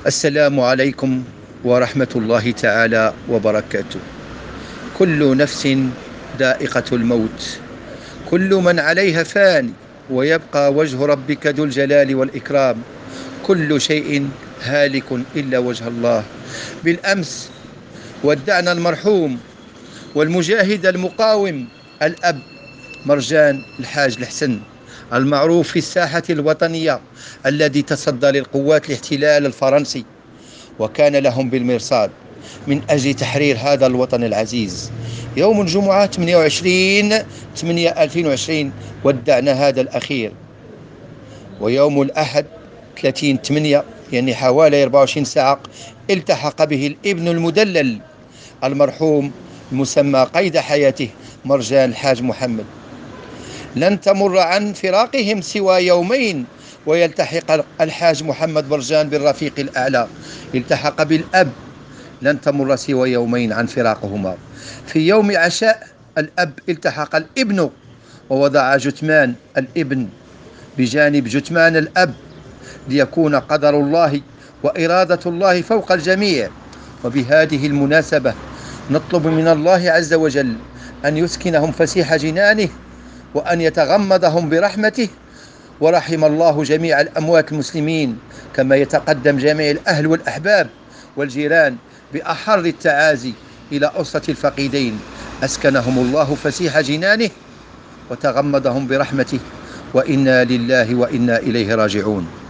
السلام عليكم ورحمة الله تعالى وبركاته. كل نفس ذائقة الموت، كل من عليها فان، ويبقى وجه ربك ذو الجلال والإكرام. كل شيء هالك إلا وجه الله. بالأمس ودعنا المرحوم والمجاهد المقاوم الأب مرجان الحاج الحسن، المعروف في الساحة الوطنية، الذي تصدى للقوات الاحتلال الفرنسي وكان لهم بالمرصاد من أجل تحرير هذا الوطن العزيز. يوم الجمعة 28/8/2020 ودعنا هذا الأخير، ويوم الأحد 30/8 يعني حوالي 24 ساعة التحق به الابن المدلل المرحوم المسمى قيد حياته مرجان الحاج محمد. لن تمر عن فراقهم سوى يومين ويلتحق الحاج محمد مرجان بالرفيق الأعلى. التحق بالأب، لن تمر سوى يومين عن فراقهما. في يوم عشاء الأب التحق الابن ووضع جثمان الابن بجانب جثمان الأب، ليكون قدر الله وإرادة الله فوق الجميع. وبهذه المناسبة نطلب من الله عز وجل أن يسكنهم فسيح جنانه، وأن يتغمدهم برحمته. ورحم الله جميع الأموات المسلمين، كما يتقدم جميع الأهل والأحباب والجيران بأحر التعازي إلى أسرة الفقيدين. أسكنهم الله فسيح جنانه وتغمدهم برحمته، وإنا لله وإنا إليه راجعون.